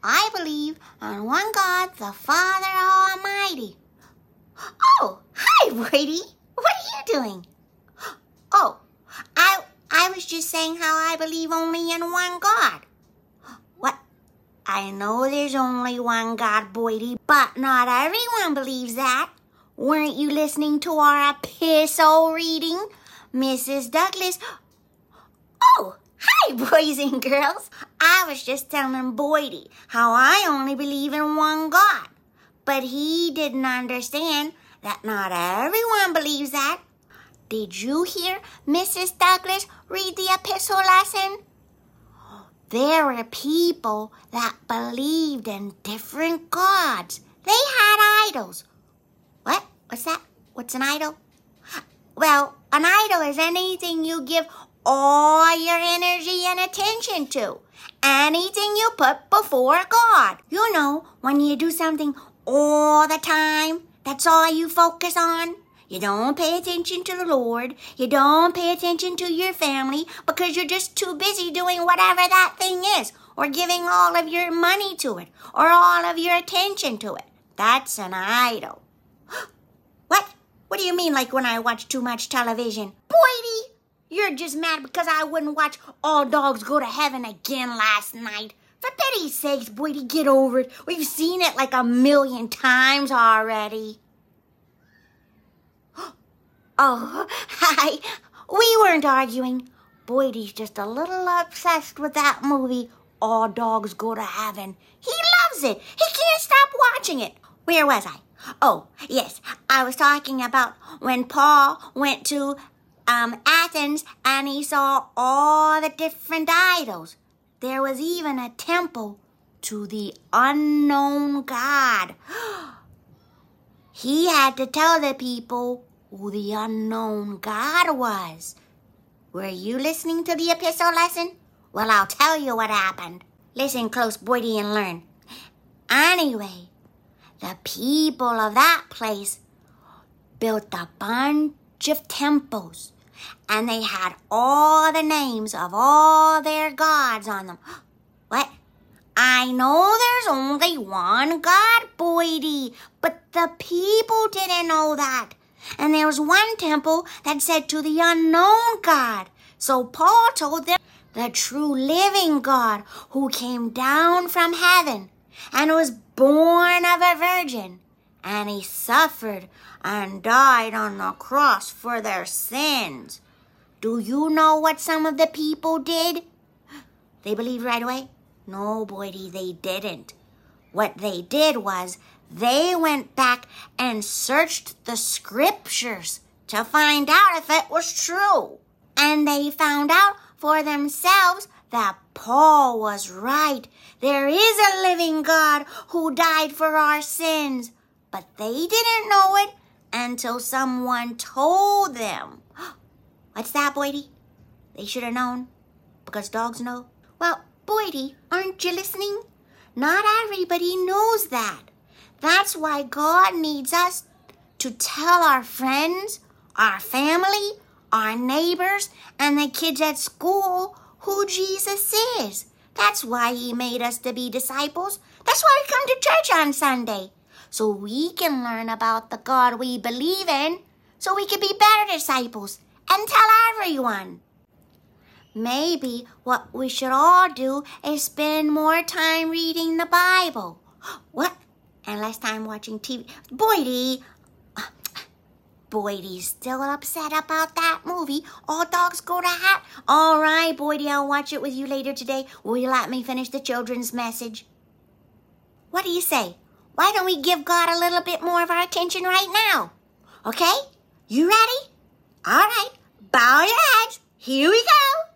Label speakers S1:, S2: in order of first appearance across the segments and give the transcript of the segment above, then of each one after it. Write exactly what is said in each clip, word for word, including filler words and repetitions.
S1: I believe on one God, the Father Almighty. Oh, hi, Brady. What are you doing? Oh, I I was just saying how I believe only in one God. What? I know there's only one God, Boydie, but not everyone believes that. Weren't you listening to our epistle reading, Missus Douglas? Oh, hi, boys and girls. I was just telling Boydie how I only believe in one God, but he didn't understand that not everyone believes that. Did you hear Missus Douglas read the epistle lesson? There were people that believed in different gods. They had idols. What? What's that? What's an idol? Well, an idol is anything you give all your energy and attention to. Anything you put before God. You know, when you do something all the time, that's all you focus on. You don't pay attention to the Lord. You don't pay attention to your family because you're just too busy doing whatever that thing is, or giving all of your money to it, or all of your attention to it. That's an idol. What? What do you mean, like when I watch too much television? Boydie, you're just mad because I wouldn't watch All Dogs Go to Heaven again last night. For pity's sakes, Boydie, get over it. We've seen it like a million times already. Oh, hi. We weren't arguing. Boydie's just a little obsessed with that movie, All Dogs Go to Heaven. He loves it. He can't stop watching it. Where was I? Oh, yes. I was talking about when Paul went to um, Athens and he saw all the different idols. There was even a temple to the unknown God. He had to tell the people who the unknown God was. Were you listening to the epistle lesson? Well, I'll tell you what happened. Listen close, Boydie, and learn. Anyway, the people of that place built a bunch of temples, and they had all the names of all their gods on them. What? I know there's only one God, Boydie, but the people didn't know that. And there was one temple that said to the unknown God. So Paul told them the true living God who came down from heaven and was born of a virgin. And he suffered and died on the cross for their sins. Do you know what some of the people did? They believed right away? No, Boydie, they didn't. What they did was they went back and searched the scriptures to find out if it was true. And they found out for themselves that Paul was right. There is a living God who died for our sins. But they didn't know it until someone told them. What's that, Boydie? They should have known. Because dogs know. Well, Boydie, aren't you listening? Not everybody knows that. That's why God needs us to tell our friends, our family, our neighbors, and the kids at school who Jesus is. That's why he made us to be disciples. That's why we come to church on Sunday. So we can learn about the God we believe in, so we can be better disciples and tell everyone. Maybe what we should all do is spend more time reading the Bible. What? And less time watching T V. Boydie, Boydie's still upset about that movie, All Dogs Go to Heaven. All right, Boydie, I'll watch it with you later today. Will you let me finish the children's message? What do you say? Why don't we give God a little bit more of our attention right now? Okay? You ready? All right. Bow your heads. Here we go.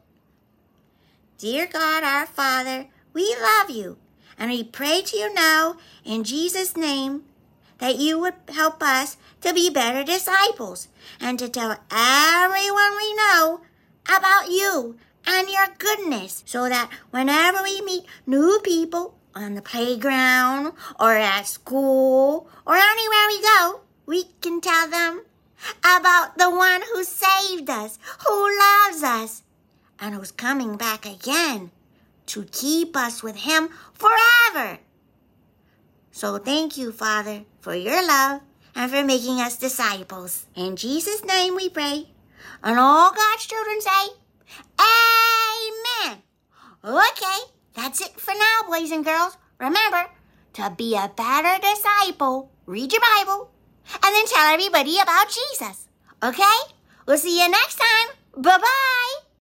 S1: Dear God, our Father, we love you. And we pray to you now, in Jesus' name, that you would help us to be better disciples and to tell everyone we know about you and your goodness, so that whenever we meet new people on the playground or at school or anywhere we go, we can tell them about the one who saved us, who loves us, and who's coming back again to keep us with him forever. So thank you, Father, for your love and for making us disciples. In Jesus' name we pray. And all God's children say, Amen. Okay, that's it for now, boys and girls. Remember, to be a better disciple, read your Bible, and then tell everybody about Jesus. Okay? We'll see you next time. Bye-bye.